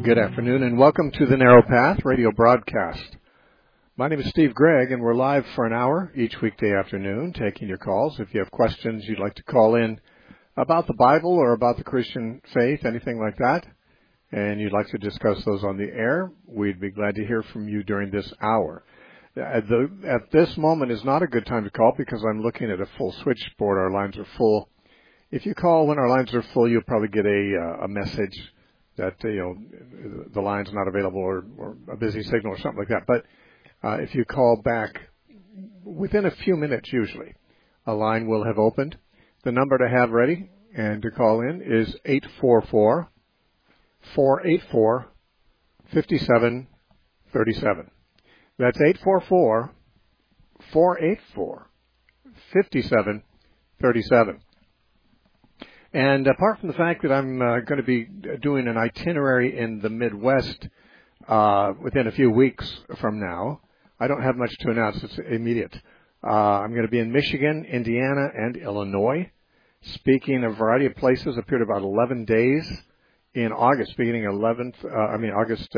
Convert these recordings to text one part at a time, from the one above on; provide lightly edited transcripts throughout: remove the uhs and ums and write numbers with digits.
Good afternoon, and welcome to the Narrow Path radio broadcast. My name is Steve Gregg, and we're live for an hour each weekday afternoon, taking your calls. If you have questions you'd like to call in about the Bible or about the Christian faith, anything like that, and you'd like to discuss those on the air, we'd be glad to hear from you during this hour. At this moment is not a good time to call because I'm looking at a full switchboard. Our lines are full. If you call when our lines are full, you'll probably get a message that the line's not available or a busy signal or something like that. But if you call back within a few minutes, usually a line will have opened. The number to have ready and to call in is 844-484-5737. That's 844-484-5737. And apart from the fact that I'm going to be doing an itinerary in the Midwest within a few weeks from now, I don't have much to announce. It's immediate. I'm going to be in Michigan, Indiana, and Illinois, speaking a variety of places. Appeared about 11 days in August, beginning August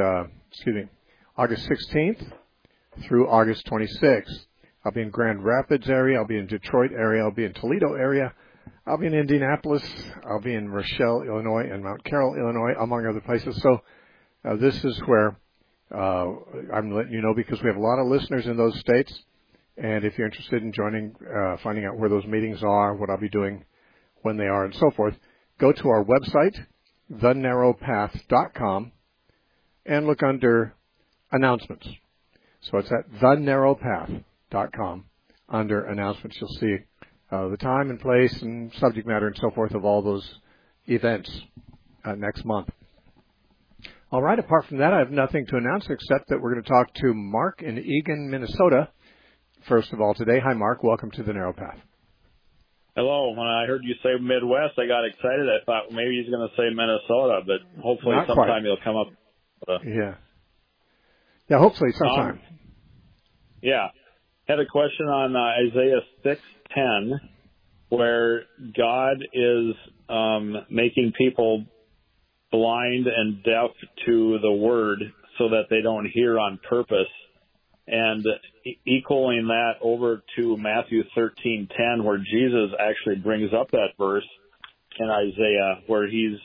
16th through August 26th. I'll be in Grand Rapids area. I'll be in Detroit area. I'll be in Toledo area. I'll be in Indianapolis, I'll be in Rochelle, Illinois, and Mount Carroll, Illinois, among other places. So this is where I'm letting you know because we have a lot of listeners in those states. And if you're interested in joining, finding out where those meetings are, what I'll be doing, when they are, and so forth, go to our website, thenarrowpath.com, and look under announcements. So it's at thenarrowpath.com. Under announcements, you'll see the time and place and subject matter and so forth of all those events next month. All right, apart from that, I have nothing to announce except that we're going to talk to Mark in Eagan, Minnesota, first of all today. Hi, Mark. Welcome to the Narrow Path. Hello. When I heard you say Midwest, I got excited. I thought maybe he's going to say Minnesota, but hopefully Not sometime quite. he'll come up. Yeah, hopefully sometime. Had a question on Isaiah 6:10, where God is making people blind and deaf to the word so that they don't hear on purpose, and equaling that over to Matthew 13:10, where Jesus actually brings up that verse in Isaiah, where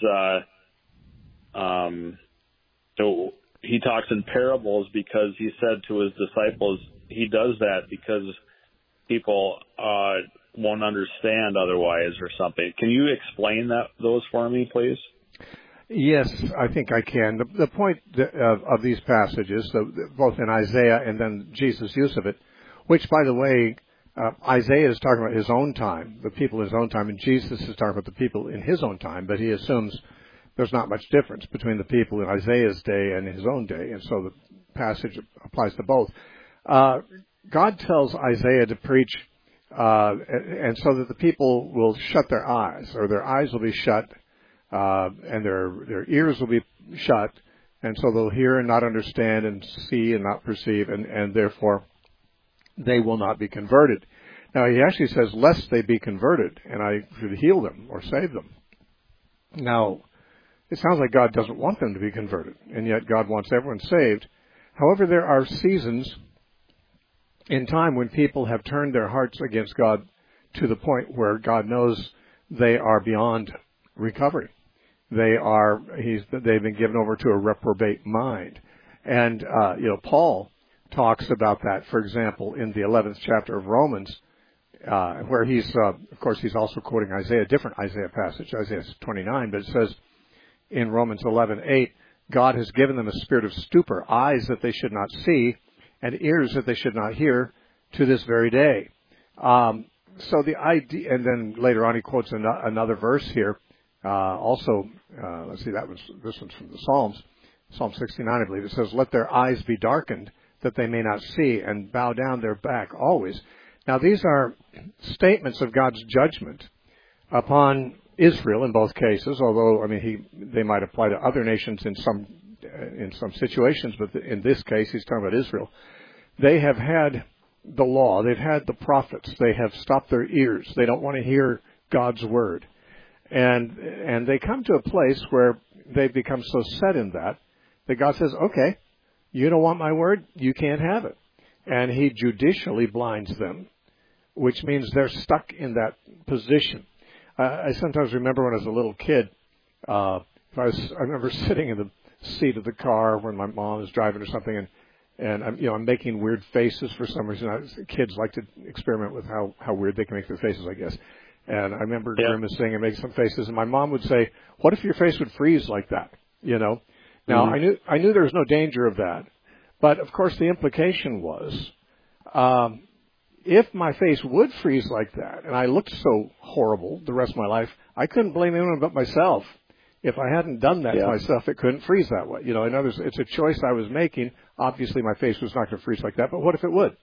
he talks in parables because he said to his disciples he does that because people won't understand otherwise or something. Can you explain those for me, please? Yes, I think I can. The point of these passages, both in Isaiah and then Jesus' use of it, which, by the way, Isaiah is talking about his own time, the people in his own time, and Jesus is talking about the people in his own time, but he assumes there's not much difference between the people in Isaiah's day and his own day, and so the passage applies to both. God tells Isaiah to preach, and so that the people will shut their eyes, or their eyes will be shut, and their ears will be shut, and so they'll hear and not understand, and see and not perceive, and therefore they will not be converted. Now he actually says, lest they be converted, and I should heal them or save them. Now, it sounds like God doesn't want them to be converted, and yet God wants everyone saved. However, there are seasons in time when people have turned their hearts against God to the point where God knows they are beyond recovery. They've been given over to a reprobate mind. And, Paul talks about that, for example, in the 11th chapter of Romans, where he's also quoting Isaiah, a different Isaiah passage, Isaiah 29, but it says in Romans 11:8, God has given them a spirit of stupor, eyes that they should not see, and ears that they should not hear to this very day. So the idea, and then later on he quotes another verse here. Let's see, this one's from the Psalms, Psalm 69, I believe. It says, let their eyes be darkened that they may not see, and bow down their back always. Now these are statements of God's judgment upon Israel in both cases, although, they might apply to other nations in some situations, but in this case he's talking about Israel. They have had the law, they've had the prophets, they have stopped their ears, they don't want to hear God's word. And they come to a place where they've become so set in that that God says, okay, you don't want my word, you can't have it. And he judicially blinds them, which means they're stuck in that position. I sometimes remember when I was a little kid, I remember sitting in the seat of the car when my mom was driving or something, and I'm making weird faces for some reason. Kids like to experiment with how weird they can make their faces, I guess. And I remember grimacing and making some faces, and my mom would say, "What if your face would freeze like that?" Now I knew there was no danger of that, but of course the implication was, if my face would freeze like that, and I looked so horrible the rest of my life, I couldn't blame anyone but myself. If I hadn't done that to myself, it couldn't freeze that way. In other words, it's a choice I was making. Obviously, my face was not going to freeze like that, but what if it would?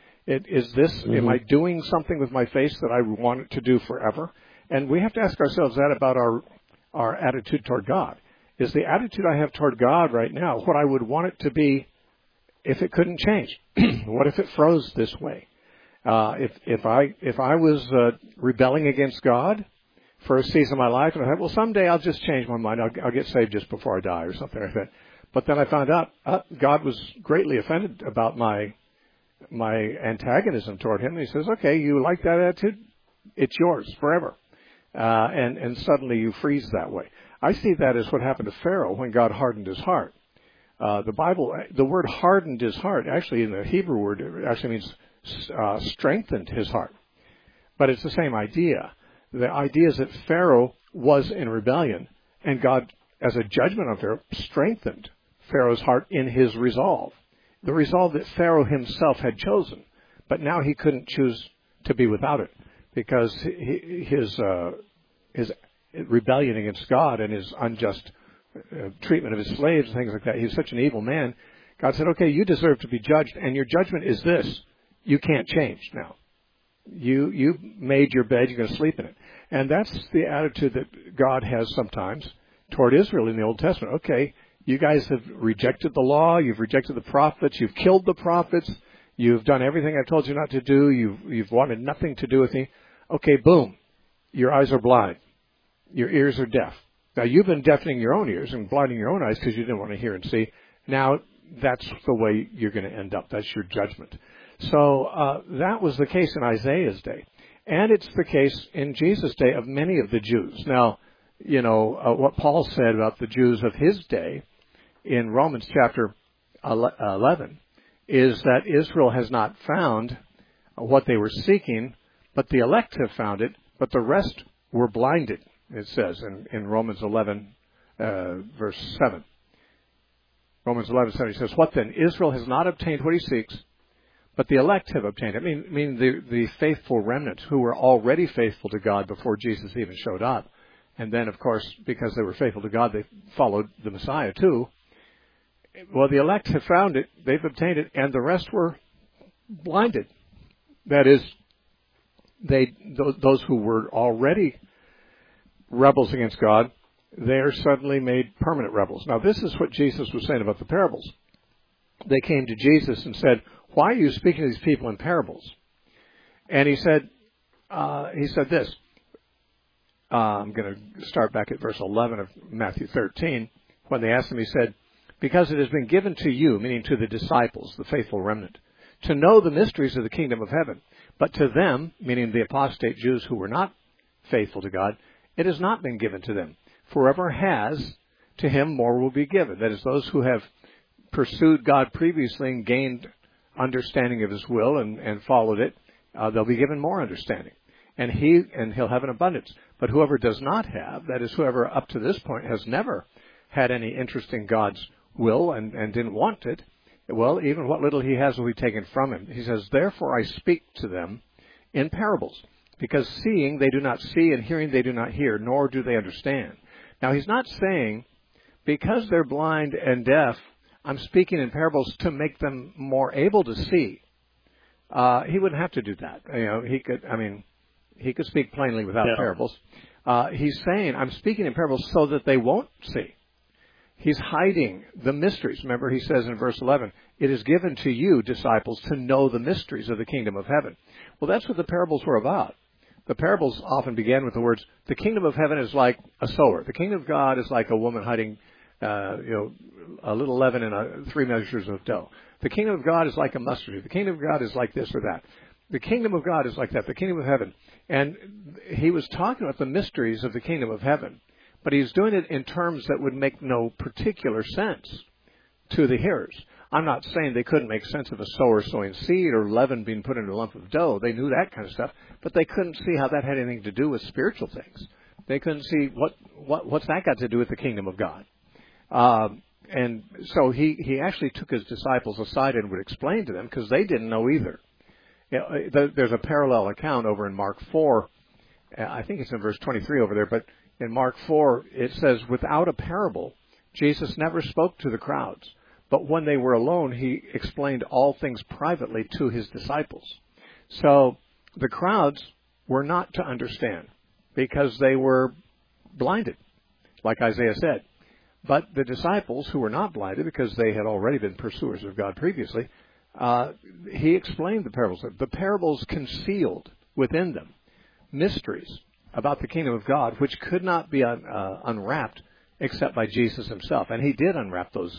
Am I doing something with my face that I want it to do forever? And we have to ask ourselves that about our attitude toward God. Is the attitude I have toward God right now what I would want it to be if it couldn't change? What if it froze this way? If I was rebelling against God for a season of my life, and I thought, well, someday I'll just change my mind. I'll get saved just before I die or something like that. But then I found out God was greatly offended about my antagonism toward him. And he says, okay, you like that attitude? It's yours forever. And suddenly you freeze that way. I see that as what happened to Pharaoh when God hardened his heart. The word hardened his heart, actually in the Hebrew word, it actually means strengthened his heart. But it's the same idea. The idea is that Pharaoh was in rebellion, and God, as a judgment on Pharaoh, strengthened Pharaoh's heart in his resolve. The resolve that Pharaoh himself had chosen, but now he couldn't choose to be without it, because his rebellion against God and his unjust treatment of his slaves and things like that, he's such an evil man. God said, okay, you deserve to be judged, and your judgment is this: you can't change now. You made your bed, you're going to sleep in it. And that's the attitude that God has sometimes toward Israel in the Old Testament. Okay, you guys have rejected the law, you've rejected the prophets, you've killed the prophets, you've done everything I've told you not to do, you've wanted nothing to do with me. Okay, boom, your eyes are blind, your ears are deaf. Now, you've been deafening your own ears and blinding your own eyes because you didn't want to hear and see. Now, that's the way you're going to end up. That's your judgment. So that was the case in Isaiah's day. And it's the case in Jesus' day of many of the Jews. Now, what Paul said about the Jews of his day in Romans chapter 11 is that Israel has not found what they were seeking, but the elect have found it, but the rest were blinded, it says in Romans 11, verse 7. Romans 11:7, he says, what then? Israel has not obtained what he seeks, but the elect have obtained it. I mean the faithful remnant who were already faithful to God before Jesus even showed up. And then, of course, because they were faithful to God, they followed the Messiah too. Well, the elect have found it, they've obtained it, and the rest were blinded. That is, those who were already rebels against God, they're suddenly made permanent rebels. Now, this is what Jesus was saying about the parables. They came to Jesus and said, why are you speaking to these people in parables? And he said this. I'm going to start back at verse 11 of Matthew 13. When they asked him, he said, because it has been given to you, meaning to the disciples, the faithful remnant, to know the mysteries of the kingdom of heaven. But to them, meaning the apostate Jews who were not faithful to God, it has not been given to them. For whoever has, to him more will be given. That is, those who have pursued God previously and gained understanding of his will and followed it, they'll be given more understanding. And he'll have an abundance. But whoever does not have, that is, whoever up to this point has never had any interest in God's will and didn't want it, well, even what little he has will be taken from him. He says, therefore I speak to them in parables, because seeing they do not see, and hearing they do not hear, nor do they understand. Now, he's not saying, because they're blind and deaf, I'm speaking in parables to make them more able to see. He wouldn't have to do that. He could speak plainly without parables. He's saying, I'm speaking in parables so that they won't see. He's hiding the mysteries. Remember, he says in verse 11, it is given to you, disciples, to know the mysteries of the kingdom of heaven. Well, that's what the parables were about. The parables often began with the words, the kingdom of heaven is like a sower. The kingdom of God is like a woman hiding a little leaven and 3 measures of dough. The kingdom of God is like a mustard seed. The kingdom of God is like this or that. The kingdom of God is like that. The kingdom of heaven. And he was talking about the mysteries of the kingdom of heaven, but he's doing it in terms that would make no particular sense to the hearers. I'm not saying they couldn't make sense of a sower sowing seed or leaven being put into a lump of dough. They knew that kind of stuff, but they couldn't see how that had anything to do with spiritual things. They couldn't see what's that got to do with the kingdom of God. And so he actually took his disciples aside and would explain to them because they didn't know either. There's a parallel account over in Mark 4. I think it's in verse 23 over there, but in Mark 4 it says, without a parable, Jesus never spoke to the crowds. But when they were alone, he explained all things privately to his disciples. So the crowds were not to understand because they were blinded, like Isaiah said. But the disciples, who were not blinded because they had already been pursuers of God previously, he explained the parables. The parables concealed within them mysteries about the kingdom of God, which could not be unwrapped except by Jesus himself. And he did unwrap those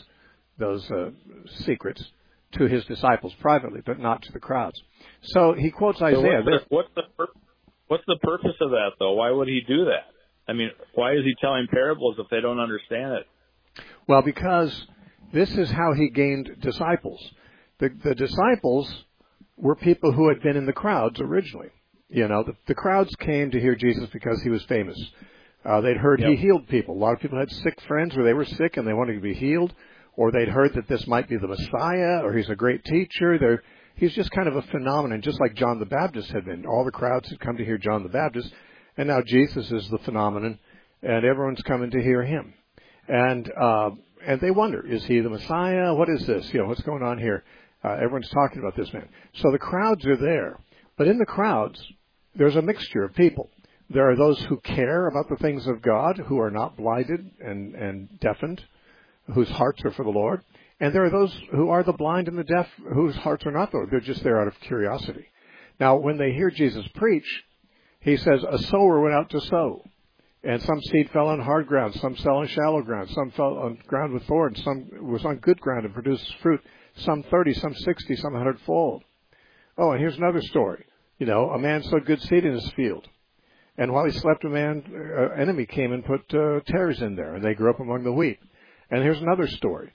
secrets to his disciples privately, but not to the crowds. So he quotes Isaiah. So what's the purpose of that, though? Why would he do that? I mean, why is he telling parables if they don't understand it? Well, because this is how he gained disciples. The disciples were people who had been in the crowds originally. The crowds came to hear Jesus because he was famous. They'd heard he healed people. A lot of people had sick friends where they were sick and they wanted to be healed. Or they'd heard that this might be the Messiah, or he's a great teacher. He's just kind of a phenomenon, just like John the Baptist had been. All the crowds had come to hear John the Baptist, and now Jesus is the phenomenon, and everyone's coming to hear him. And they wonder, is he the Messiah? What is this? What's going on here? Everyone's talking about this man. So the crowds are there. But in the crowds, there's a mixture of people. There are those who care about the things of God, who are not blinded and deafened, whose hearts are for the Lord. And there are those who are the blind and the deaf, whose hearts are not the Lord. They're just there out of curiosity. Now, when they hear Jesus preach, he says, a sower went out to sow. And some seed fell on hard ground, some fell on shallow ground, some fell on ground with thorns, some was on good ground and produced fruit, some 30, some 60, some 100-fold. Oh, and here's another story. A man sowed good seed in his field. And while he slept, an enemy came and put tares in there, and they grew up among the wheat. And here's another story.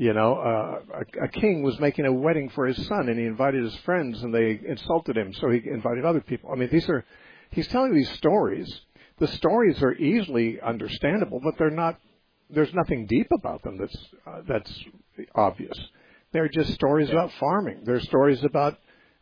A king was making a wedding for his son, and he invited his friends, and they insulted him, so he invited other people. I mean, he's telling these stories. The stories are easily understandable, but there's nothing deep about them that's obvious. They're just stories about farming. They're stories about,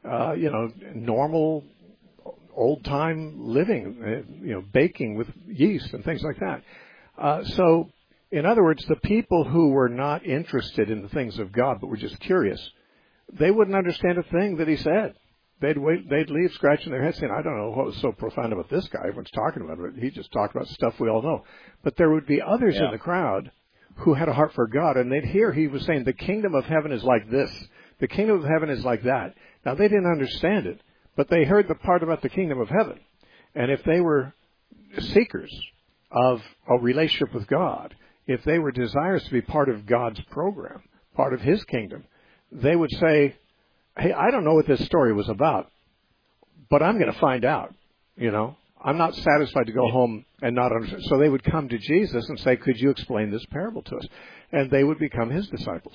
normal old-time living, baking with yeast and things like that. So, in other words, the people who were not interested in the things of God but were just curious, they wouldn't understand a thing that he said. They'd leave scratching their heads saying, I don't know what was so profound about this guy. Everyone's talking about it. He just talked about stuff we all know. But there would be others in the crowd who had a heart for God, and they'd hear he was saying, the kingdom of heaven is like this. The kingdom of heaven is like that. Now, they didn't understand it, but they heard the part about the kingdom of heaven. And if they were seekers of a relationship with God, if they were desirous to be part of God's program, part of his kingdom, they would say, hey, I don't know what this story was about, but I'm going to find out. I'm not satisfied to go home and not understand. So they would come to Jesus and say, could you explain this parable to us? And they would become his disciples.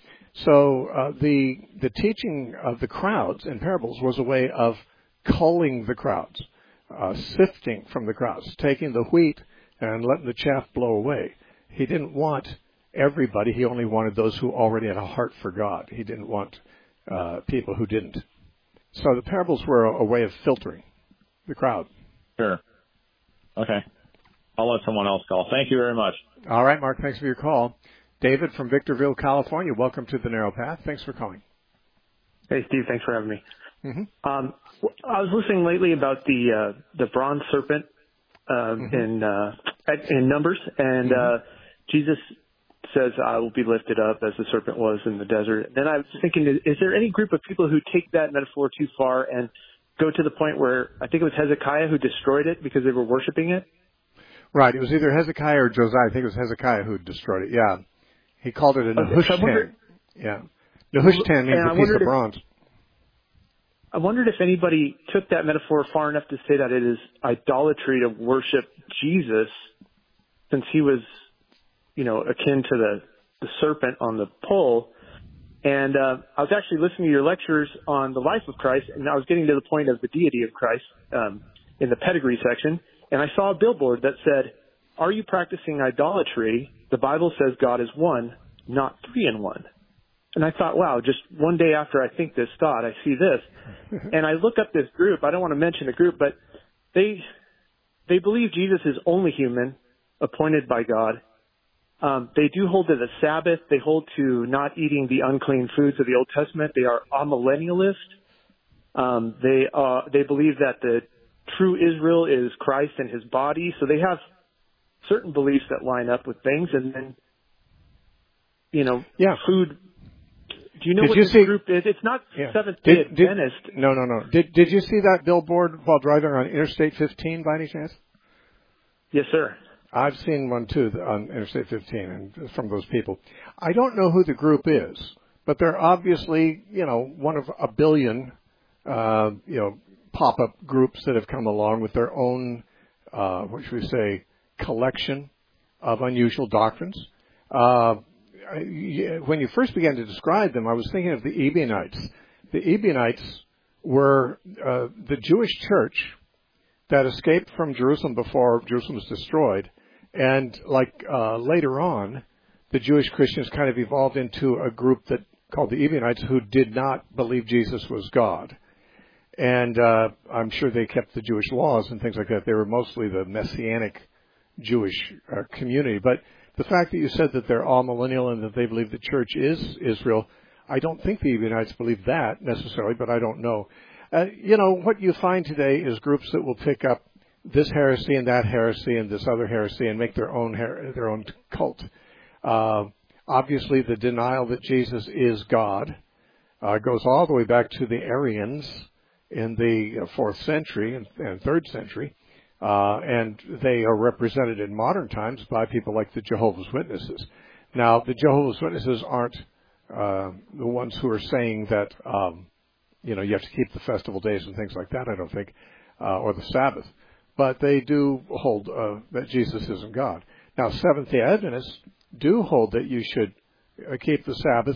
So the teaching of the crowds in parables was a way of culling the crowds, sifting from the crowds, taking the wheat and letting the chaff blow away. He didn't want everybody. He only wanted those who already had a heart for God. He didn't want people who didn't. So the parables were a way of filtering the crowd. Sure. Okay. I'll let someone else call. Thank you very much. All right, Mark. Thanks for your call. David from Victorville, California. Welcome to the Narrow Path. Thanks for calling. Hey, Steve. Thanks for having me. Mm-hmm. I was listening lately about the bronze serpent in Numbers, and Jesus says, I will be lifted up as the serpent was in the desert. Then I was thinking, is there any group of people who take that metaphor too far and go to the point where I think it was Hezekiah who destroyed it because they were worshiping it? Right. It was either Hezekiah or Josiah. I think it was Hezekiah who destroyed it. Yeah. He called it a Nehushtan. Yeah. Nehushtan means a piece of bronze. I wondered if anybody took that metaphor far enough to say that it is idolatry to worship Jesus, since he was, akin to the serpent on the pole. And I was actually listening to your lectures on the life of Christ, and I was getting to the point of the deity of Christ in the pedigree section, and I saw a billboard that said, "Are you practicing idolatry? The Bible says God is one, not three in one." And I thought, wow, just one day after I think this thought, I see this. And I look up this group. I don't want to mention the group, but they believe Jesus is only human, appointed by God. They do hold to the Sabbath. They hold to not eating the unclean foods of the Old Testament. They are amillennialist. They believe that the true Israel is Christ and his body. So they have certain beliefs that line up with things. And then, food. Do you know what this group is? It's not Seventh-day Adventist. No. Did you see that billboard while driving on Interstate 15 by any chance? Yes, sir. I've seen one too on Interstate 15 and from those people. I don't know who the group is, but they're obviously, one of a billion, pop-up groups that have come along with their own, collection of unusual doctrines. When you first began to describe them, I was thinking of the Ebionites. The Ebionites were the Jewish church that escaped from Jerusalem before Jerusalem was destroyed. And later on, the Jewish Christians kind of evolved into a group that called the Ebionites who did not believe Jesus was God. And I'm sure they kept the Jewish laws and things like that. They were mostly the Messianic Jewish community. But the fact that you said that they're all millennial and that they believe the church is Israel, I don't think the Ebionites believe that necessarily, but I don't know. What you find today is groups that will pick up this heresy and that heresy and this other heresy and make their own cult. Obviously, the denial that Jesus is God goes all the way back to the Arians in the 4th century and 3rd century. And they are represented in modern times by people like the Jehovah's Witnesses. Now, the Jehovah's Witnesses aren't the ones who are saying that, you have to keep the festival days and things like that, I don't think, or the Sabbath. But they do hold that Jesus isn't God. Now, Seventh-day Adventists do hold that you should keep the Sabbath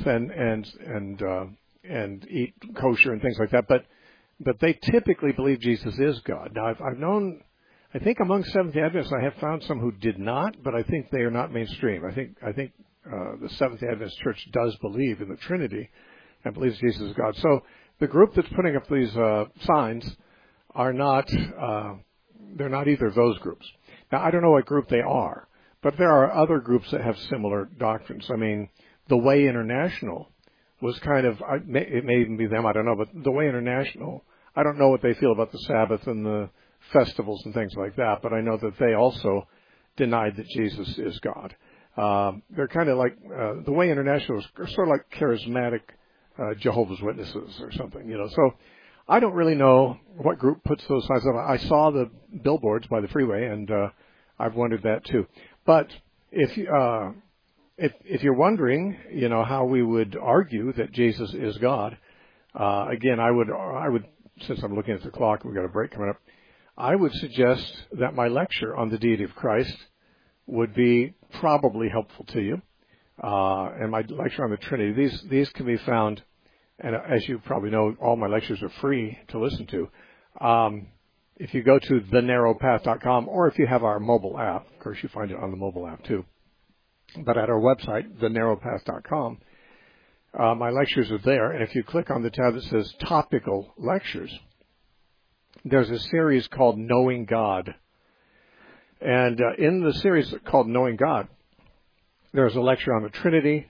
and eat kosher and things like that. But they typically believe Jesus is God. Now, I've known. I think among Seventh-day Adventists, I have found some who did not, but I think they are not mainstream. I think the Seventh-day Adventist Church does believe in the Trinity and believes Jesus is God. So the group that's putting up these signs are not. They're not either of those groups. Now, I don't know what group they are, but there are other groups that have similar doctrines. I mean, the Way International was kind of. It may even be them. I don't know, but the Way International. I don't know what they feel about the Sabbath and the festivals and things like that, but I know that they also denied that Jesus is God. They're kind of like, the Way International is sort of like charismatic Jehovah's Witnesses or something, So I don't really know what group puts those signs up. I saw the billboards by the freeway, and I've wondered that too. But if you're wondering, how we would argue that Jesus is God, again, I would, since I'm looking at the clock, we've got a break coming up, I would suggest that my lecture on the deity of Christ would be probably helpful to you, and my lecture on the Trinity. These can be found, and as you probably know, all my lectures are free to listen to. If you go to thenarrowpath.com, or if you have our mobile app, of course you find it on the mobile app too, but at our website, thenarrowpath.com, my lectures are there, and if you click on the tab that says Topical Lectures, there's a series called Knowing God. And in the series called Knowing God, there's a lecture on the Trinity.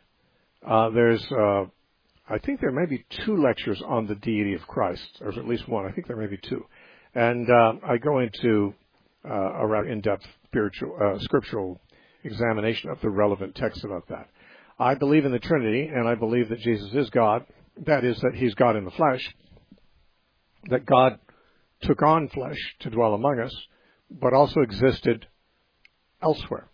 I think there may be 2 lectures on the deity of Christ, or at least one. I think there may be 2. And I go into a rather in-depth scriptural examination of the relevant texts about that. I believe in the Trinity, and I believe that Jesus is God. That is, that he's God in the flesh, that God took on flesh to dwell among us, but also existed elsewhere.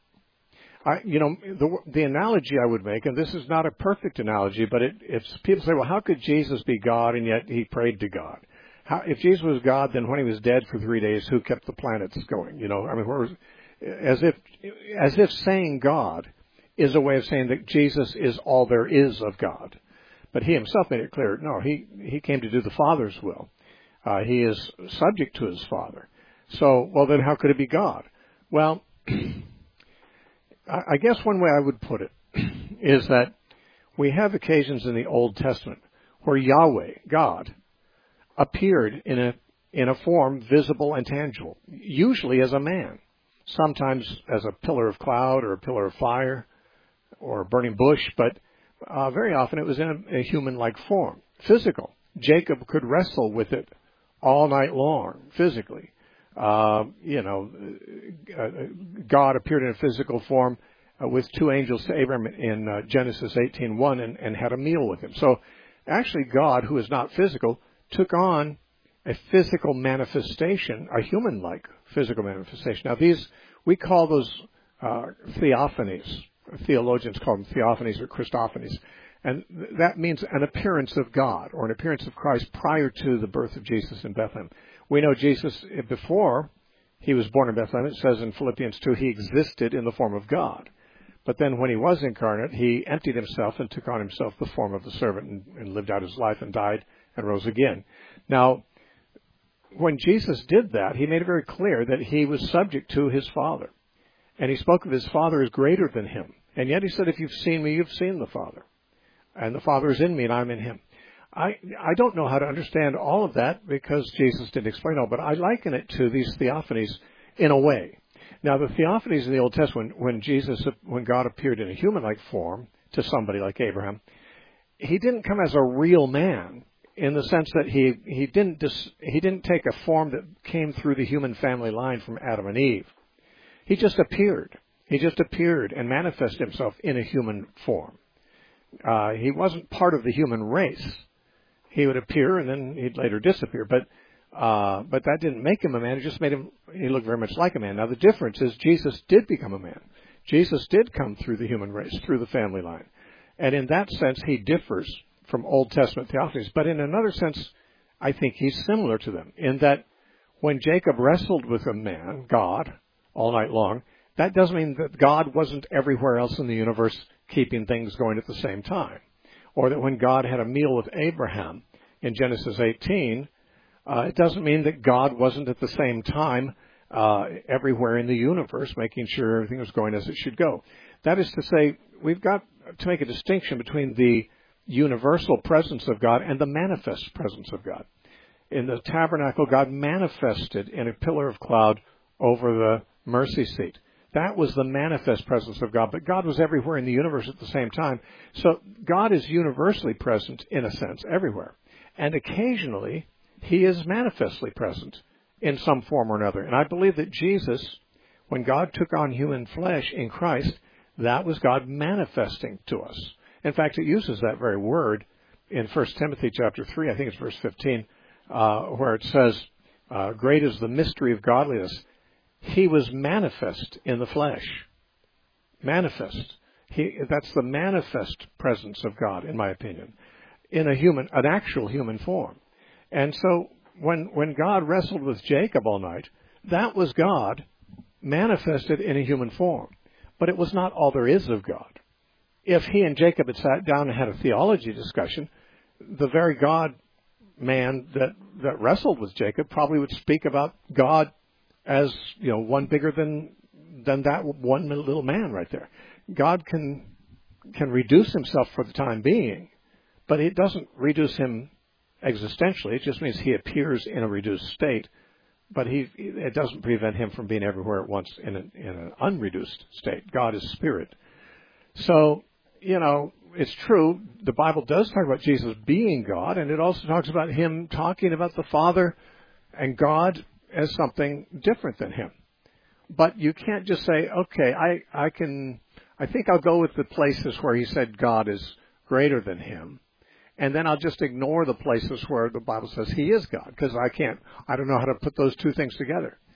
The analogy I would make, and this is not a perfect analogy, but if people say, well, how could Jesus be God and yet he prayed to God? If Jesus was God, then when he was dead for 3 days, who kept the planets going? As if saying God is a way of saying that Jesus is all there is of God. But he himself made it clear, no, he came to do the Father's will. He is subject to his Father. So, well, then how could it be God? Well, I guess one way I would put it is that we have occasions in the Old Testament where Yahweh, God, appeared in a form visible and tangible, usually as a man, sometimes as a pillar of cloud or a pillar of fire or a burning bush, but very often it was in a human-like form, physical. Jacob could wrestle with it all night long, physically. God appeared in a physical form with two angels to Abraham in Genesis 18:1 and had a meal with him. So actually God, who is not physical, took on a physical manifestation, a human-like physical manifestation. Now we call those theophanies. Theologians call them theophanies or Christophanies. And that means an appearance of God or an appearance of Christ prior to the birth of Jesus in Bethlehem. We know Jesus, before he was born in Bethlehem, it says in Philippians 2, he existed in the form of God. But then when he was incarnate, he emptied himself and took on himself the form of the servant and lived out his life and died and rose again. Now, when Jesus did that, he made it very clear that he was subject to his Father. And he spoke of his Father as greater than him. And yet he said, if you've seen me, you've seen the Father. And the Father is in me and I'm in him. I don't know how to understand all of that because Jesus didn't explain all, but I liken it to these theophanies in a way. Now, the theophanies in the Old Testament, when God appeared in a human-like form to somebody like Abraham, he didn't come as a real man in the sense that he didn't take a form that came through the human family line from Adam and Eve. He just appeared. He just appeared and manifested himself in a human form. He wasn't part of the human race. He would appear and then he'd later disappear. But that didn't make him a man. It just made he looked very much like a man. Now the difference is Jesus did become a man. Jesus did come through the human race, through the family line. And in that sense, he differs from Old Testament theophanies. But in another sense, I think he's similar to them in that when Jacob wrestled with a man, God, all night long, that doesn't mean that God wasn't everywhere else in the universe keeping things going at the same time. Or that when God had a meal with Abraham in Genesis 18, it doesn't mean that God wasn't at the same time everywhere in the universe making sure everything was going as it should go. That is to say, we've got to make a distinction between the universal presence of God and the manifest presence of God. In the tabernacle, God manifested in a pillar of cloud over the mercy seat. That was the manifest presence of God, but God was everywhere in the universe at the same time. So God is universally present, in a sense, everywhere. And occasionally, he is manifestly present in some form or another. And I believe that Jesus, when God took on human flesh in Christ, that was God manifesting to us. In fact, it uses that very word in 1 Timothy chapter 3, I think it's verse 15, where it says, great is the mystery of godliness. He was manifest in the flesh. Manifest. That's the manifest presence of God, in my opinion, in an actual human form. And so when God wrestled with Jacob all night, that was God manifested in a human form. But it was not all there is of God. If he and Jacob had sat down and had a theology discussion, the very God man that wrestled with Jacob probably would speak about God as, one bigger than that one little man right there. God can reduce himself for the time being, but it doesn't reduce him existentially. It just means he appears in a reduced state, but it doesn't prevent him from being everywhere at once in an unreduced state. God is spirit. So, it's true. The Bible does talk about Jesus being God, and it also talks about him talking about the Father and God as something different than him. But you can't just say, okay, I think I'll go with the places where he said God is greater than him, and then I'll just ignore the places where the Bible says he is God, because I don't know how to put those two things together.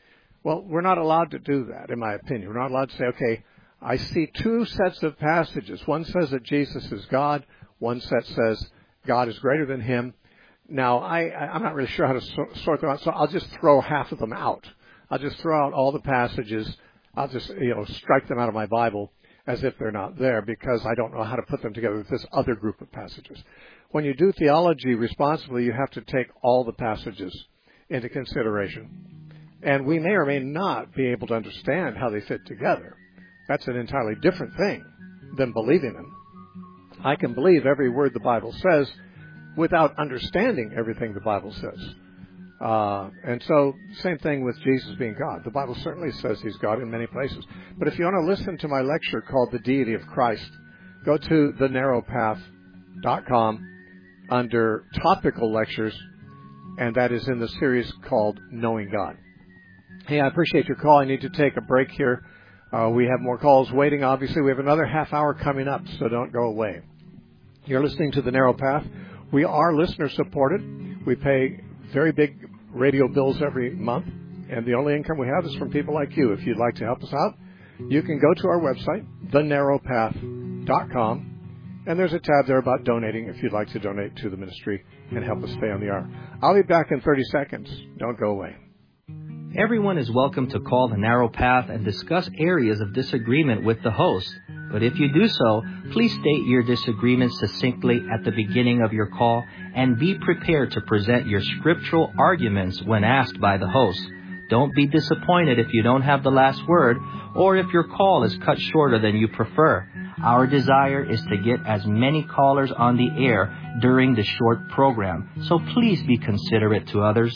Well, we're not allowed to do that, in my opinion. We're not allowed to say, okay, I see two sets of passages. One says that Jesus is God. One set says God is greater than him. Now, I'm not really sure how to sort them out, so I'll just throw half of them out. I'll just throw out all the passages. I'll just, strike them out of my Bible as if they're not there because I don't know how to put them together with this other group of passages. When you do theology responsibly, you have to take all the passages into consideration. And we may or may not be able to understand how they fit together. That's an entirely different thing than believing them. I can believe every word the Bible says without understanding everything the Bible says. And so, same thing with Jesus being God. The Bible certainly says he's God in many places. But if you want to listen to my lecture called The Deity of Christ, go to thenarrowpath.com under topical lectures, and that is in the series called Knowing God. Hey, I appreciate your call. I need to take a break here. We have more calls waiting. Obviously, we have another half hour coming up, so don't go away. You're listening to The Narrow Path. We are listener supported. We pay very big radio bills every month, and the only income we have is from people like you. If you'd like to help us out, you can go to our website, thenarrowpath.com, and there's a tab there about donating if you'd like to donate to the ministry and help us stay on the air. I'll be back in 30 seconds. Don't go away. Everyone is welcome to call The Narrow Path and discuss areas of disagreement with the host. But if you do so, please state your disagreement succinctly at the beginning of your call and be prepared to present your scriptural arguments when asked by the host. Don't be disappointed if you don't have the last word or if your call is cut shorter than you prefer. Our desire is to get as many callers on the air during the short program, so please be considerate to others.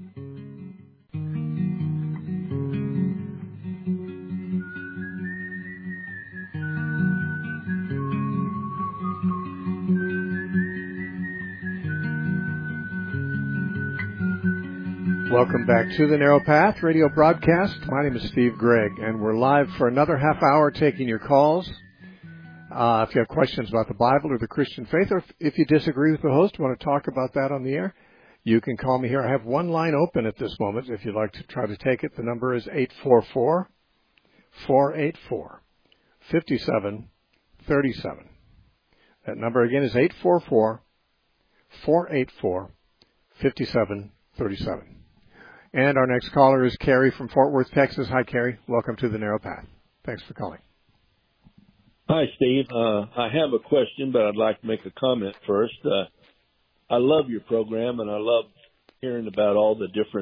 Welcome back to the Narrow Path radio broadcast. My name is Steve Gregg, and we're live for another half hour taking your calls. If you have questions about the Bible or the Christian faith, or if you disagree with the host, want to talk about that on the air, you can call me here. I have one line open at this moment. If you'd like to try to take it, the number is 844-484-5737. That number again is 844-484-5737. And our next caller is Carrie from Fort Worth, Texas. Hi, Carrie. Welcome to the Narrow Path. Thanks for calling. Hi, Steve. I have a question, but I'd like to make a comment first. I love your program, and I love hearing about all the different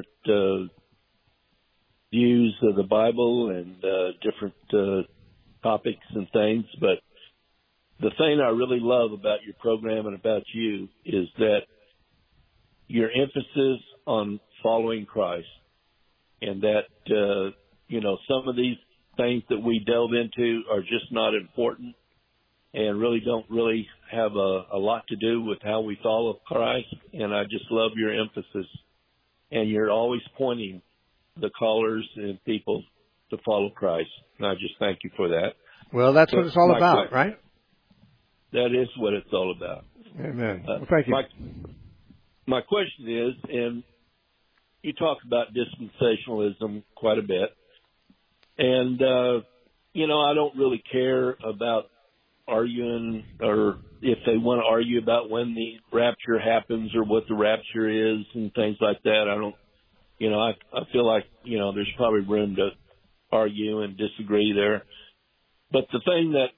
views of the Bible and different topics and things. But the thing I really love about your program and about you is that your emphasis on following Christ, and that, some of these things that we delve into are just not important and really don't really have a lot to do with how we follow Christ. And I just love your emphasis, and you're always pointing the callers and people to follow Christ. And I just thank you for that. Well, that's what it's all about, right? That is what it's all about. Amen. Well, thank you. My question is, and you talk about dispensationalism quite a bit, and, I don't really care about arguing, or if they want to argue about when the rapture happens or what the rapture is and things like that. I don't, I feel like, there's probably room to argue and disagree there. But the thing that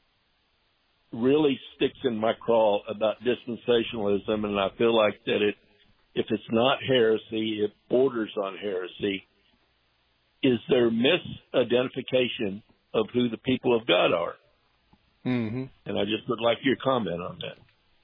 really sticks in my craw about dispensationalism, and I feel like that if it's not heresy, it borders on heresy, is their misidentification of who the people of God are. Mm-hmm. And I just would like your comment on that.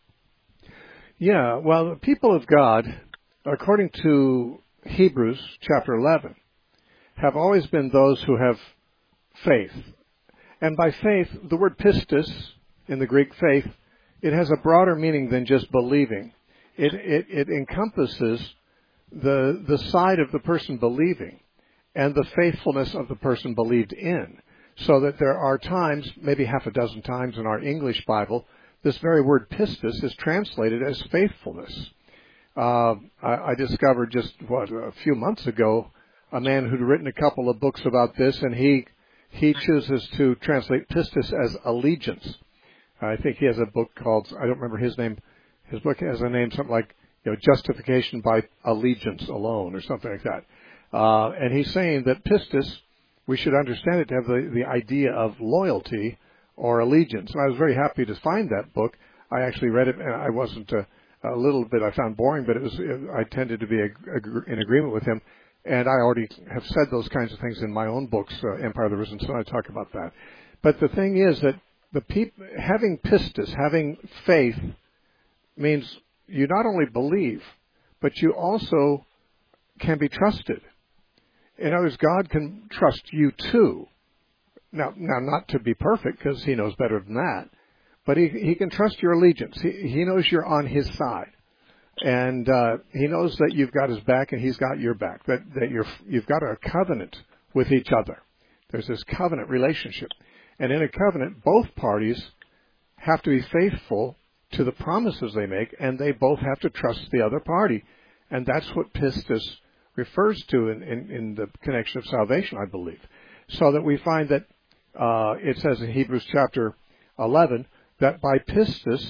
Yeah, well, the people of God, according to Hebrews chapter 11, have always been those who have faith. And by faith, the word pistis in the Greek faith, it has a broader meaning than just believing. It encompasses the side of the person believing and the faithfulness of the person believed in. So that there are times, maybe half a dozen times in our English Bible, this very word pistis is translated as faithfulness. I discovered just, a few months ago, a man who'd written a couple of books about this, and he chooses to translate pistis as allegiance. I think he has a book called, I don't remember his name. His book has a name something like, Justification by Allegiance Alone, or something like that. And he's saying that pistis, we should understand it to have the idea of loyalty or allegiance. And I was very happy to find that book. I actually read it, and I wasn't a little bit I found boring, but I tended to be in agreement with him. And I already have said those kinds of things in my own books, Empire of the Risen Sun. I talk about that. But the thing is that having pistis, having faith, means you not only believe, but you also can be trusted. In other words, God can trust you too. Now not to be perfect, because He knows better than that, but He can trust your allegiance. He knows you're on His side. And He knows that you've got His back and He's got your back, that you've got a covenant with each other. There's this covenant relationship. And in a covenant, both parties have to be faithful to the promises they make, and they both have to trust the other party. And that's what pistis refers to in the connection of salvation, I believe. So that we find that it says in Hebrews chapter 11 that by pistis,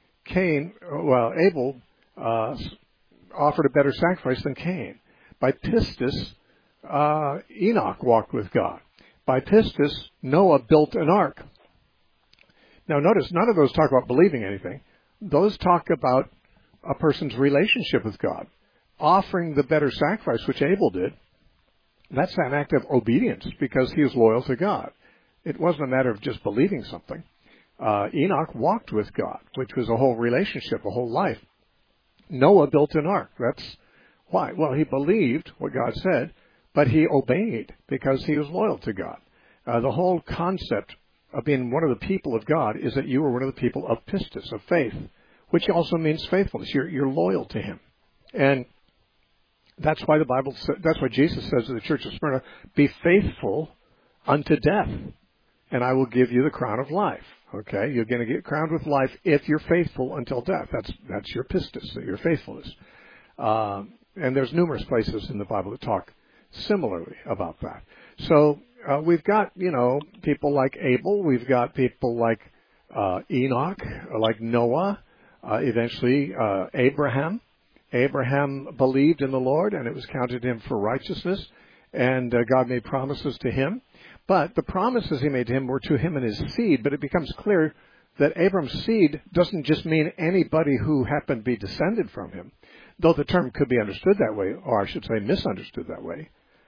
Abel offered a better sacrifice than Cain. By pistis, Enoch walked with God. By pistis, Noah built an ark. Now notice, none of those talk about believing anything. Those talk about a person's relationship with God. Offering the better sacrifice, which Abel did, that's an act of obedience because he was loyal to God. It wasn't a matter of just believing something. Enoch walked with God, which was a whole relationship, a whole life. Noah built an ark. That's why. Well, he believed what God said, but he obeyed because he was loyal to God. The whole concept of being one of the people of God is that you are one of the people of pistis, of faith, which also means faithfulness. You're loyal to Him. And that's why that's why Jesus says to the church of Smyrna, be faithful unto death, and I will give you the crown of life. Okay? You're going to get crowned with life if you're faithful until death. That's your pistis, your faithfulness. And there's numerous places in the Bible that talk similarly about that. So we've got, people like Abel. We've got people like Enoch, like Noah, eventually Abraham. Abraham believed in the Lord, and it was counted him for righteousness, and God made promises to him. But the promises He made to him were to him and his seed, but it becomes clear that Abram's seed doesn't just mean anybody who happened to be descended from him, though the term could be understood that way, or I should say misunderstood that way.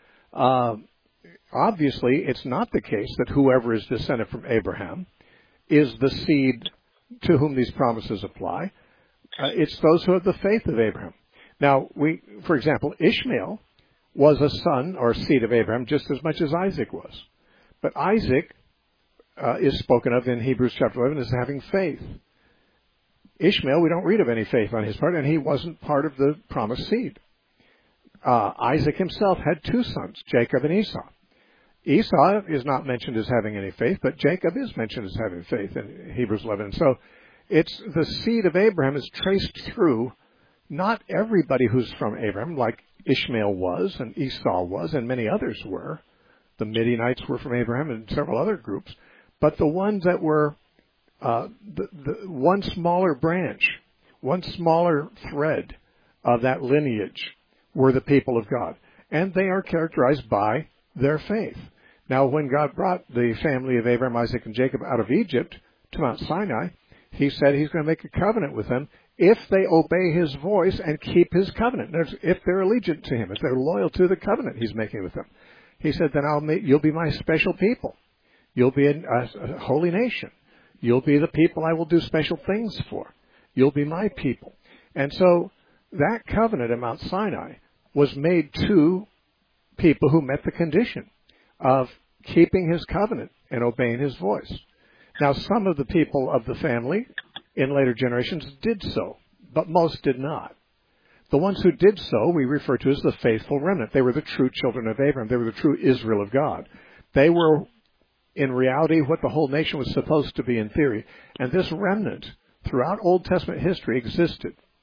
Obviously, it's not the case that whoever is descended from Abraham is the seed to whom these promises apply. It's those who have the faith of Abraham. Now, for example, Ishmael was a son or seed of Abraham just as much as Isaac was. But Isaac is spoken of in Hebrews chapter 11 as having faith. Ishmael, we don't read of any faith on his part, and he wasn't part of the promised seed. Isaac himself had two sons, Jacob and Esau. Esau is not mentioned as having any faith, but Jacob is mentioned as having faith in Hebrews 11. So it's the seed of Abraham is traced through not everybody who's from Abraham, like Ishmael was and Esau was and many others were. The Midianites were from Abraham and several other groups. But the ones that were the one smaller branch, one smaller thread of that lineage were the people of God. And they are characterized by their faith. Now, when God brought the family of Abraham, Isaac, and Jacob out of Egypt to Mount Sinai, He said He's going to make a covenant with them if they obey His voice and keep His covenant. If they're allegiant to Him, if they're loyal to the covenant He's making with them. He said, then you'll be my special people. You'll be a holy nation. You'll be the people I will do special things for. You'll be my people. And so that covenant at Mount Sinai was made to people who met the condition of keeping His covenant and obeying His voice. Now, some of the people of the family in later generations did so, but most did not. The ones who did so we refer to as the faithful remnant. They were the true children of Abraham. They were the true Israel of God. They were, in reality, what the whole nation was supposed to be in theory. And this remnant, throughout Old Testament history, existed.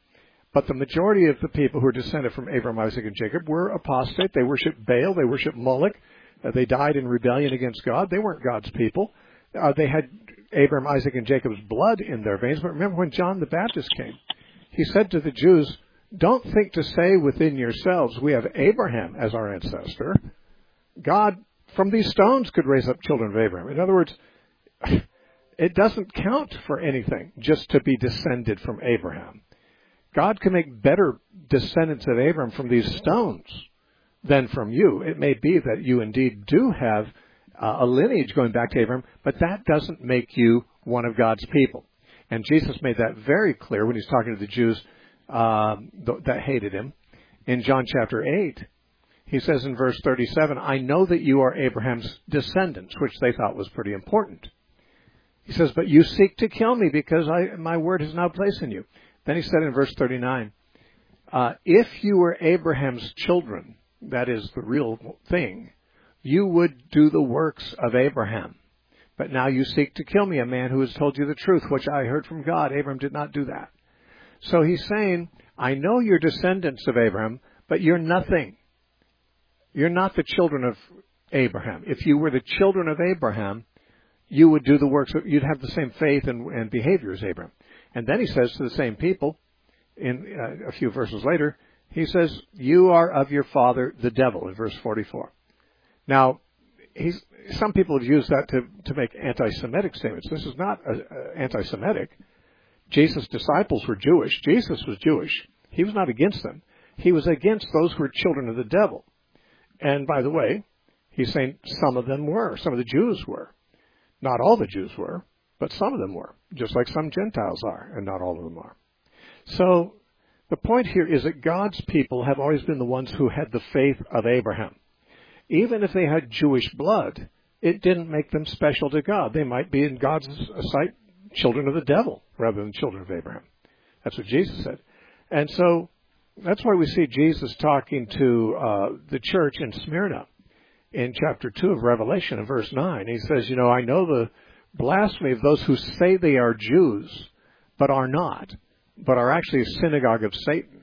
But the majority of the people who are descended from Abraham, Isaac, and Jacob were apostate. They worshiped Baal. They worshiped Moloch. They died in rebellion against God. They weren't God's people. They had Abraham, Isaac, and Jacob's blood in their veins. But remember when John the Baptist came, he said to the Jews, don't think to say within yourselves, we have Abraham as our ancestor. God, from these stones, could raise up children of Abraham. In other words, it doesn't count for anything just to be descended from Abraham. God can make better descendants of Abraham from these stones than from you. It may be that you indeed do have a lineage going back to Abraham, but that doesn't make you one of God's people. And Jesus made that very clear when he's talking to the Jews that hated him. In John chapter 8, he says in verse 37, I know that you are Abraham's descendants, which they thought was pretty important. He says, but you seek to kill me because my word has no place in you. Then he said in verse 39, if you were Abraham's children, that is the real thing, you would do the works of Abraham. But now you seek to kill me, a man who has told you the truth, which I heard from God. Abraham did not do that. So he's saying, I know you're descendants of Abraham, but you're nothing. You're not the children of Abraham. If you were the children of Abraham, you would do the works, you'd have the same faith and behavior as Abraham. And then he says to the same people, in a few verses later, he says, you are of your father, the devil, in verse 44. Now, some people have used that to make anti-Semitic statements. This is not anti-Semitic. Jesus' disciples were Jewish. Jesus was Jewish. He was not against them. He was against those who were children of the devil. And by the way, he's saying some of them were. Some of the Jews were. Not all the Jews were, but some of them were, just like some Gentiles are, and not all of them are. So the point here is that God's people have always been the ones who had the faith of Abraham. Even if they had Jewish blood, it didn't make them special to God. They might be in God's sight children of the devil rather than children of Abraham. That's what Jesus said. And so that's why we see Jesus talking to the church in Smyrna in chapter 2 of Revelation in verse 9. He says, I know the blasphemy of those who say they are Jews but are not, but are actually a synagogue of Satan.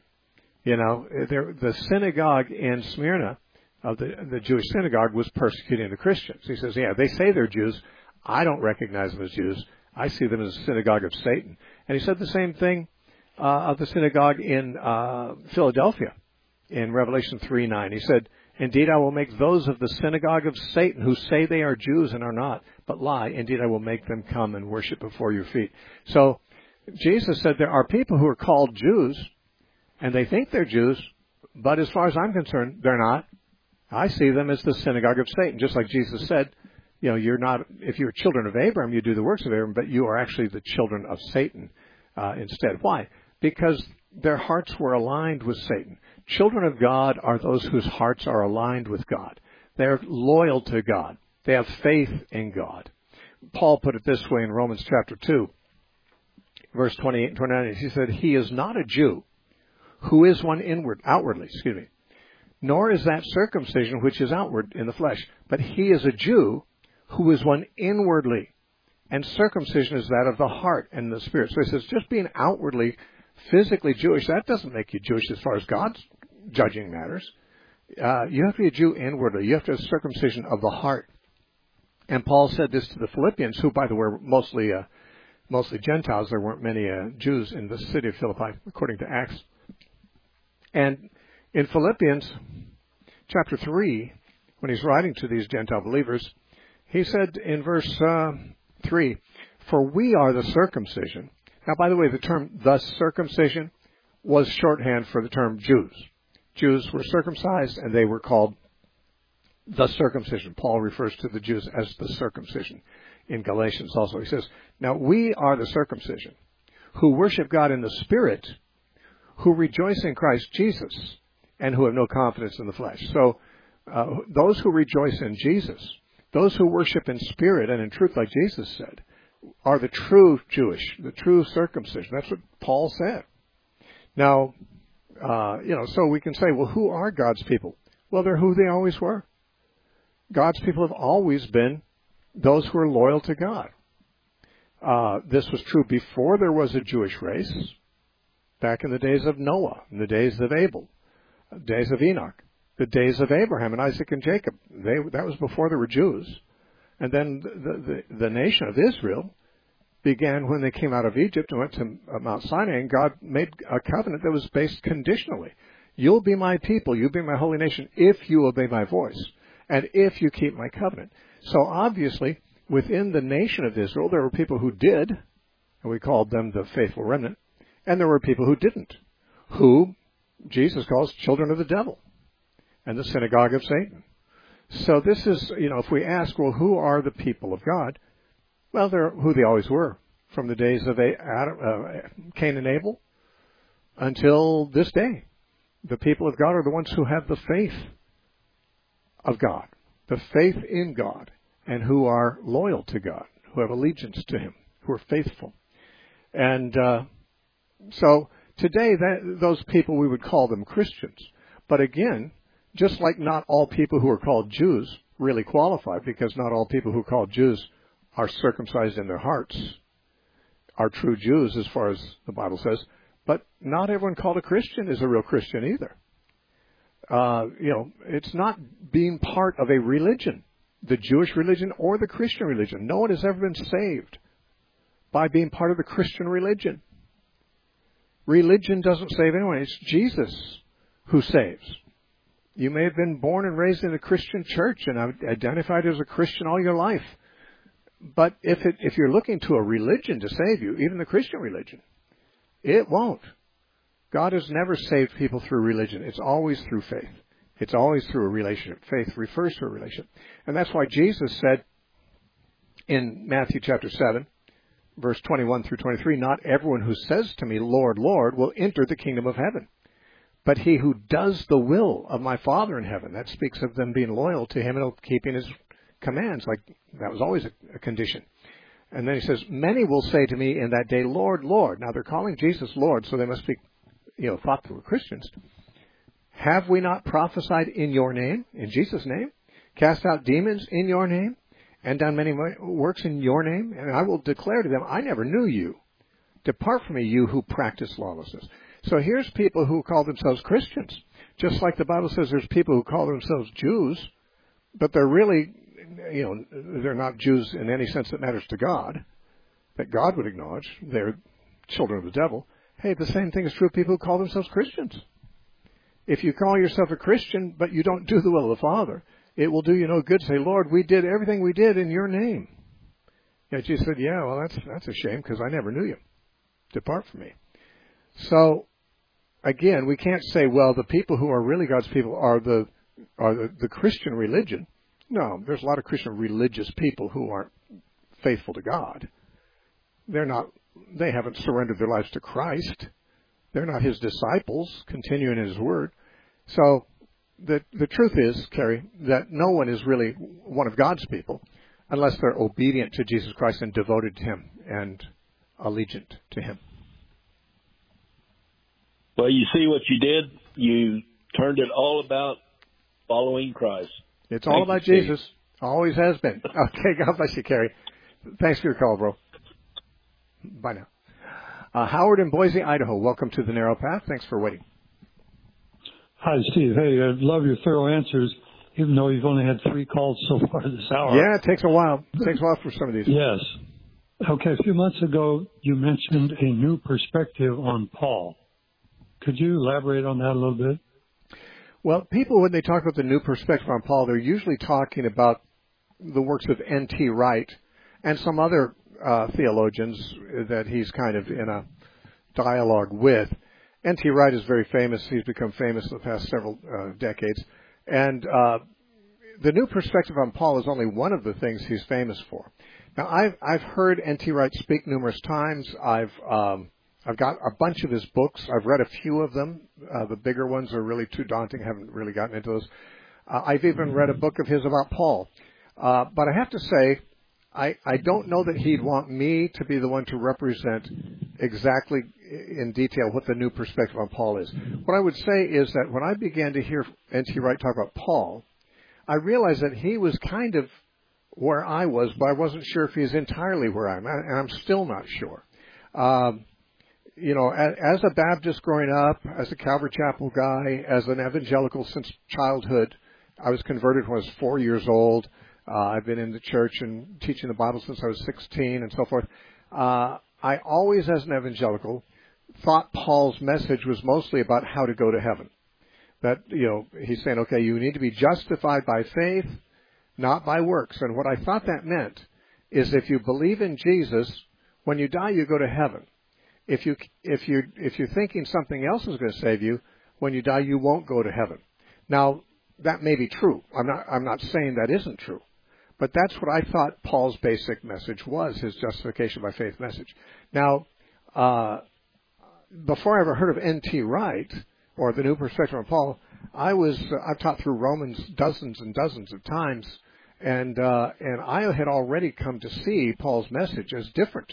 The synagogue in Smyrna, of the Jewish synagogue, was persecuting the Christians. He says, they say they're Jews. I don't recognize them as Jews. I see them as a synagogue of Satan. And he said the same thing of the synagogue in Philadelphia in Revelation 3:9. He said, indeed, I will make those of the synagogue of Satan who say they are Jews and are not, but lie. Indeed, I will make them come and worship before your feet. So Jesus said there are people who are called Jews, and they think they're Jews, but as far as I'm concerned, they're not. I see them as the synagogue of Satan, just like Jesus said, you're not, if you're children of Abraham, you do the works of Abraham, but you are actually the children of Satan instead. Why? Because their hearts were aligned with Satan. Children of God are those whose hearts are aligned with God. They're loyal to God. They have faith in God. Paul put it this way in Romans chapter 2, verse 28 and 29. He said, he is not a Jew who is one outwardly, nor is that circumcision which is outward in the flesh, but he is a Jew who is one inwardly, and circumcision is that of the heart and the spirit. So he says, just being outwardly, physically Jewish, that doesn't make you Jewish as far as God's judging matters. You have to be a Jew inwardly. You have to have circumcision of the heart. And Paul said this to the Philippians, who, by the way, were mostly Gentiles. There weren't many Jews in the city of Philippi, according to Acts. And in Philippians chapter 3, when he's writing to these Gentile believers, he said in verse 3, for we are the circumcision. Now, by the way, the term the circumcision was shorthand for the term Jews. Jews were circumcised, and they were called the circumcision. Paul refers to the Jews as the circumcision in Galatians also. He says, now we are the circumcision who worship God in the Spirit, who rejoice in Christ Jesus, and who have no confidence in the flesh. So those who rejoice in Jesus, those who worship in spirit and in truth, like Jesus said, are the true Jewish, the true circumcision. That's what Paul said. Now, so we can say, well, who are God's people? Well, they're who they always were. God's people have always been those who are loyal to God. This was true before there was a Jewish race. back in the days of Noah, in the days of Abel, days of Enoch, the days of Abraham and Isaac and Jacob. That was before there were Jews. And then the nation of Israel began when they came out of Egypt and went to Mount Sinai, and God made a covenant that was based conditionally. You'll be my people, you'll be my holy nation, if you obey my voice, and if you keep my covenant. So obviously, within the nation of Israel, there were people who did, and we called them the faithful remnant, and there were people who didn't, who Jesus calls children of the devil and the synagogue of Satan. So this is, if we ask, well, who are the people of God? Well, they're who they always were, from the days of Cain and Abel until this day. The people of God are the ones who have the faith of God, the faith in God, and who are loyal to God, who have allegiance to Him, who are faithful. And so today, those people, we would call them Christians. But again, just like not all people who are called Jews really qualify, because not all people who are called Jews are circumcised in their hearts, are true Jews as far as the Bible says, but not everyone called a Christian is a real Christian either. It's not being part of a religion, the Jewish religion or the Christian religion. No one has ever been saved by being part of the Christian religion. Religion doesn't save anyone. It's Jesus who saves. You may have been born and raised in a Christian church and identified as a Christian all your life. But if you're looking to a religion to save you, even the Christian religion, it won't. God has never saved people through religion. It's always through faith. It's always through a relationship. Faith refers to a relationship. And that's why Jesus said in Matthew chapter 7, verse 21 through 23, not everyone who says to me, Lord, Lord, will enter the kingdom of heaven, but he who does the will of my Father in heaven. That speaks of them being loyal to Him and keeping His commands. Like that was always a condition. And then He says, many will say to me in that day, Lord, Lord. Now they're calling Jesus Lord, so they must be, thought they were Christians. Have we not prophesied in your name, in Jesus' name, cast out demons in your name, and done many works in your name? And I will declare to them, I never knew you. Depart from me, you who practice lawlessness. So here's people who call themselves Christians. Just like the Bible says there's people who call themselves Jews, but they're really, they're not Jews in any sense that matters to God, that God would acknowledge. They're children of the devil. Hey, the same thing is true of people who call themselves Christians. If you call yourself a Christian, but you don't do the will of the Father, it will do you no good to say, Lord, we did everything we did in your name. And Jesus said, yeah, well, that's a shame because I never knew you. Depart from me. So, again, we can't say, well, the people who are really God's people are the Christian religion. No, there's a lot of Christian religious people who aren't faithful to God. They haven't surrendered their lives to Christ. They're not His disciples, continuing in His word. So the truth is, Carrie, that no one is really one of God's people unless they're obedient to Jesus Christ and devoted to Him and allegiant to Him. Well, you see what you did? You turned it all about following Christ. It's all about Jesus. Always has been. Okay, God bless you, Carrie. Thanks for your call, bro. Bye now. Howard in Boise, Idaho. Welcome to the Narrow Path. Thanks for waiting. Hi, Steve. Hey, I love your thorough answers, even though you've only had 3 calls so far this hour. Yeah, it takes a while. It takes a while for some of these. Yes. Okay, a few months ago, you mentioned a new perspective on Paul. Could you elaborate on that a little bit? Well, people, when they talk about the new perspective on Paul, they're usually talking about the works of N.T. Wright and some other theologians that he's kind of in a dialogue with. N.T. Wright is very famous. He's become famous in the past several decades. And the new perspective on Paul is only one of the things he's famous for. Now, I've heard N.T. Wright speak numerous times. I've got a bunch of his books. I've read a few of them. The bigger ones are really too daunting. I haven't really gotten into those. I've even read a book of his about Paul. But I have to say, I don't know that he'd want me to be the one to represent exactly in detail what the new perspective on Paul is. What I would say is that when I began to hear N.T. Wright talk about Paul, I realized that he was kind of where I was, but I wasn't sure if he's entirely where I'm at, and I'm still not sure. as a Baptist growing up, as a Calvary Chapel guy, as an evangelical since childhood, I was converted when I was 4 years old. I've been in the church and teaching the Bible since I was 16 and so forth. I always, as an evangelical, thought Paul's message was mostly about how to go to heaven. That, he's saying, okay, you need to be justified by faith, not by works. And what I thought that meant is if you believe in Jesus, when you die, you go to heaven. If you're thinking something else is going to save you, when you die, you won't go to heaven. Now, that may be true. I'm not saying that isn't true. But that's what I thought Paul's basic message was, his justification by faith message. Now, before I ever heard of N.T. Wright or the New Perspective on Paul, I've taught through Romans dozens and dozens of times, and I had already come to see Paul's message as different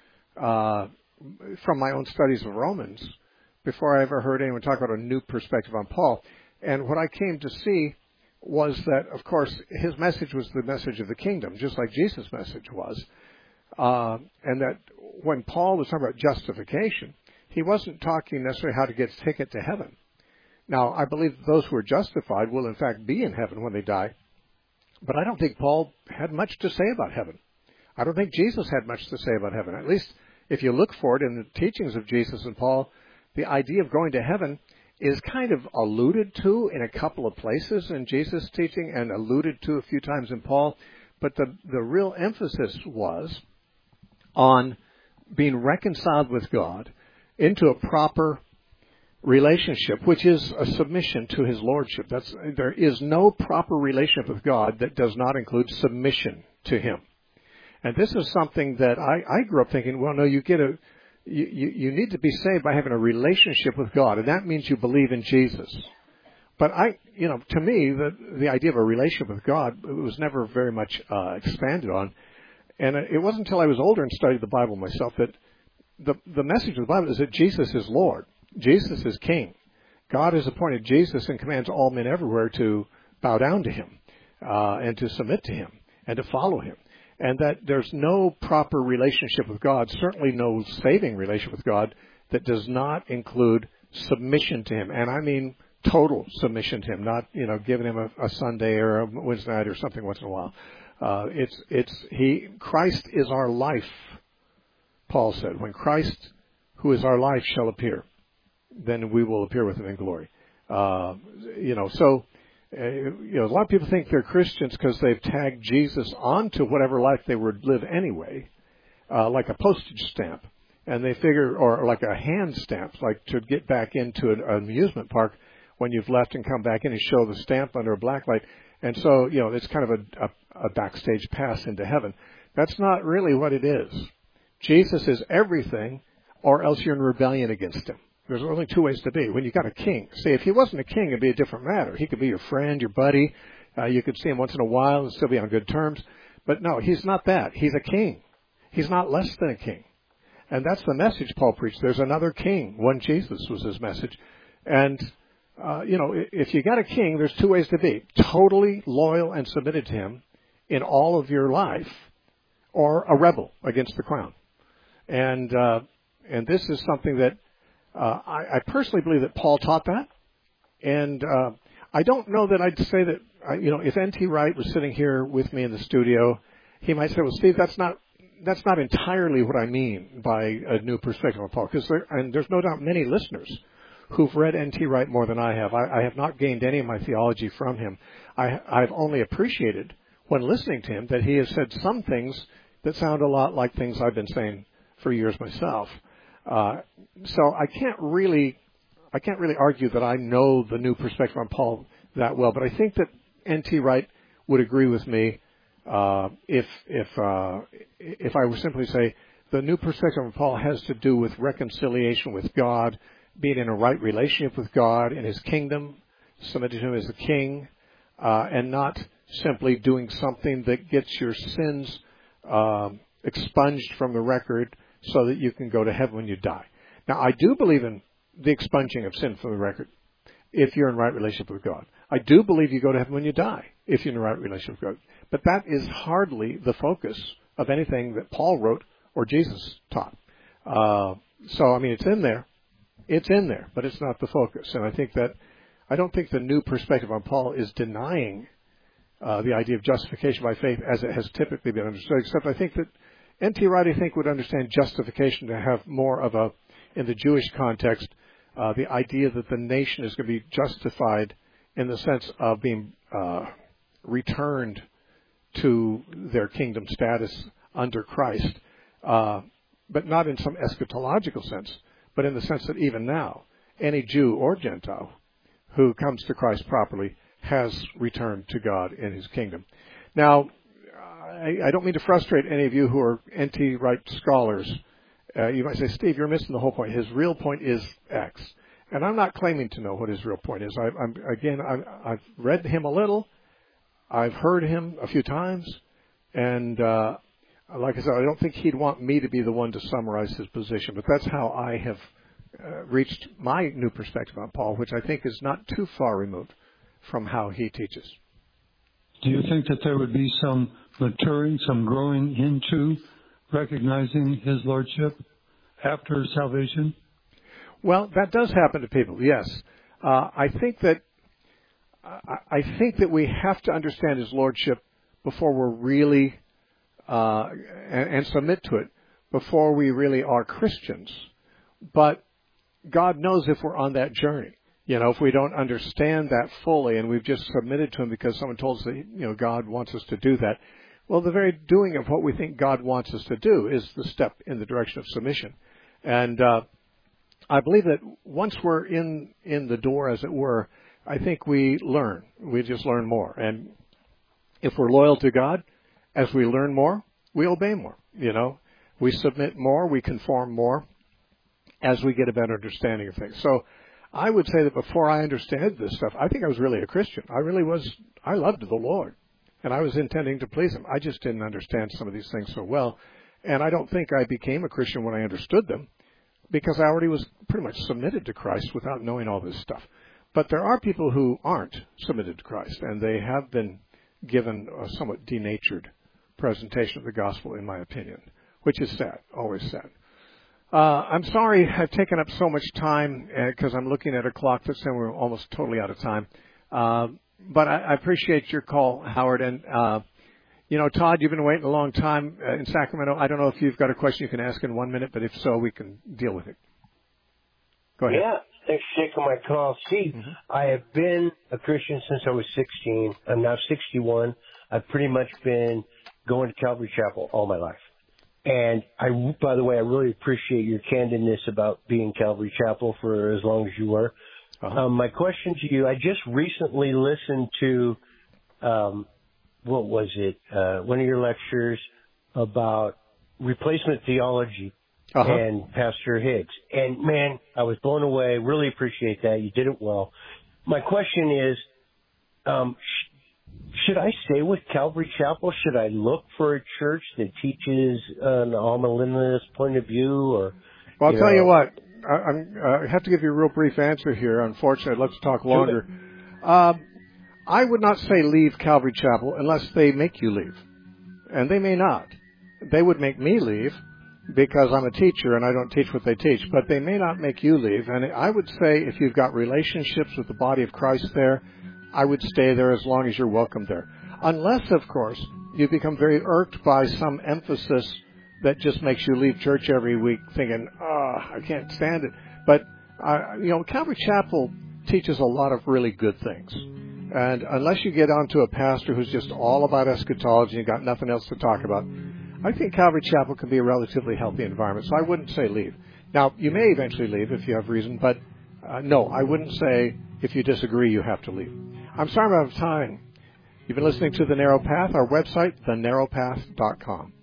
from my own studies of Romans before I ever heard anyone talk about a new perspective on Paul. And what I came to see was that, of course, his message was the message of the kingdom, just like Jesus' message was, and that when Paul was talking about justification, he wasn't talking necessarily how to get a ticket to heaven. Now, I believe those who are justified will, in fact, be in heaven when they die, but I don't think Paul had much to say about heaven. I don't think Jesus had much to say about heaven. At least, if you look for it in the teachings of Jesus and Paul, the idea of going to heaven is kind of alluded to in a couple of places in Jesus' teaching and alluded to a few times in Paul, but the real emphasis was on being reconciled with God into a proper relationship, which is a submission to His Lordship. There is no proper relationship with God that does not include submission to Him. And this is something that I grew up thinking, well, no, you need to be saved by having a relationship with God, and that means you believe in Jesus. But to me, the idea of a relationship with God was never very much expanded on. And it wasn't until I was older and studied the Bible myself that the message of the Bible is that Jesus is Lord. Jesus is King. God has appointed Jesus and commands all men everywhere to bow down to Him and to submit to Him and to follow Him. And that there's no proper relationship with God, certainly no saving relationship with God, that does not include submission to Him. And I mean total submission to Him, not, giving Him a Sunday or a Wednesday night or something once in a while. Christ is our life, Paul said. When Christ, who is our life, shall appear, then we will appear with Him in glory. A lot of people think they're Christians because they've tagged Jesus onto whatever life they would live anyway, like a postage stamp. And they figure, or like a hand stamp, like to get back into an amusement park when you've left and come back in and show the stamp under a black light. And so, it's kind of a backstage pass into heaven. That's not really what it is. Jesus is everything, or else you're in rebellion against Him. There's only two ways to be. When you've got a king. See, if He wasn't a king, it'd be a different matter. He could be your friend, your buddy. You could see Him once in a while and still be on good terms. But no, He's not that. He's a king. He's not less than a king. And that's the message Paul preached. There's another king. One Jesus was His message. And, if you got a king, there's two ways to be. Totally loyal and submitted to Him in all of your life, or a rebel against the crown. And this is something that I personally believe that Paul taught that, and I don't know that I'd say that, if N.T. Wright was sitting here with me in the studio, he might say, well, Steve, that's not entirely what I mean by a new perspective on Paul, because there's no doubt many listeners who've read N.T. Wright more than I have. I have not gained any of my theology from him. I've only appreciated, when listening to him, that he has said some things that sound a lot like things I've been saying for years myself. So I can't really argue that I know the new perspective on Paul that well, but I think that N.T. Wright would agree with me if I were simply to say the new perspective on Paul has to do with reconciliation with God, being in a right relationship with God in His kingdom, submitted to Him as the King, and not simply doing something that gets your sins expunged from the record so that you can go to heaven when you die. Now, I do believe in the expunging of sin from the record if you're in right relationship with God. I do believe you go to heaven when you die if you're in a right relationship with God. But that is hardly the focus of anything that Paul wrote or Jesus taught. So, I mean, it's in there. It's in there, but it's not the focus. And I don't think the new perspective on Paul is denying the idea of justification by faith as it has typically been understood, except I think that N.T. Wright, I think, would understand justification to have more of a, in the Jewish context, the idea that the nation is going to be justified in the sense of being returned to their kingdom status under Christ, but not in some eschatological sense, but in the sense that even now, any Jew or Gentile who comes to Christ properly has returned to God in his kingdom. Now, I don't mean to frustrate any of you who are N.T. Wright scholars. You might say, Steve, you're missing the whole point. His real point is X. And I'm not claiming to know what his real point is. I've read him a little. I've heard him a few times. And like I said, I don't think he'd want me to be the one to summarize his position. But that's how I have reached my new perspective on Paul, which I think is not too far removed from how he teaches. Do you think that there would be some maturing, some growing into recognizing his lordship after salvation? Well, that does happen to people, yes. I think that we have to understand his lordship before we're really and submit to it before we really are Christians. But God knows if we're on that journey. You know, if we don't understand that fully and we've just submitted to him because someone told us that, you know, God wants us to do that. Well, the very doing of what we think God wants us to do is the step in the direction of submission. And I believe that once we're in the door, as it were, I think we learn. We just learn more. And if we're loyal to God, as we learn more, we obey more. You know, we submit more, we conform more as we get a better understanding of things. So I would say that before I understood this stuff, I think I was really a Christian. I really was. I loved the Lord, and I was intending to please him. I just didn't understand some of these things so well, and I don't think I became a Christian when I understood them, because I already was pretty much submitted to Christ without knowing all this stuff. But there are people who aren't submitted to Christ, and they have been given a somewhat denatured presentation of the gospel, in my opinion, which is sad, always sad. I'm sorry I've taken up so much time because I'm looking at a clock that's saying we're almost totally out of time. But I appreciate your call, Howard. And, you know, Todd, you've been waiting a long time in Sacramento. I don't know if you've got a question you can ask in 1 minute, but if so, we can deal with it. Go ahead. Yeah, thanks for taking my call. See, I have been a Christian since I was 16. I'm now 61. I've pretty much been going to Calvary Chapel all my life. And by the way, I really appreciate your candidness about being Calvary Chapel for as long as you were. My question to you, I just recently listened to, what was it, one of your lectures about replacement theology and Pastor Higgs. And man, I was blown away. Really appreciate that. You did it well. My question is, should I stay with Calvary Chapel? Should I look for a church that teaches an amillennialist point of view? Or, well, I'll tell you what. I have to give you a real brief answer here. Unfortunately, let's talk longer. I would not say leave Calvary Chapel unless they make you leave. And they may not. They would make me leave because I'm a teacher and I don't teach what they teach. But they may not make you leave. And I would say if you've got relationships with the body of Christ there, I would stay there as long as you're welcome there. Unless, of course, you become very irked by some emphasis that just makes you leave church every week thinking, I can't stand it. But, you know, Calvary Chapel teaches a lot of really good things. And unless you get onto a pastor who's just all about eschatology and got nothing else to talk about, I think Calvary Chapel can be a relatively healthy environment. So I wouldn't say leave. Now, you may eventually leave if you have reason, but no, I wouldn't say if you disagree you have to leave. I'm sorry I'm out of time. You've been listening to The Narrow Path, our website, thenarrowpath.com.